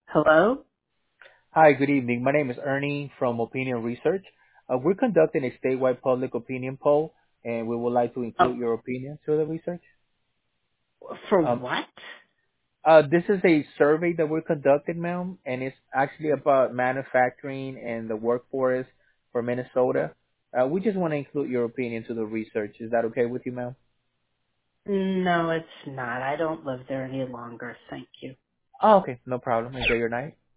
Hello? Hi, good evening. My name is Ernie from Opinion Research. We're conducting a statewide public opinion poll, and we would like to Oh, include your opinion to the research. for Um, what? this is a survey that we're conducting, ma'am, and it's actually about manufacturing and the workforce for Minnesota. We just want to include your opinion to the research. Is that okay with you, ma'am? No, it's not. I don't live there any longer, thank you. Oh, okay, no problem. Enjoy your night.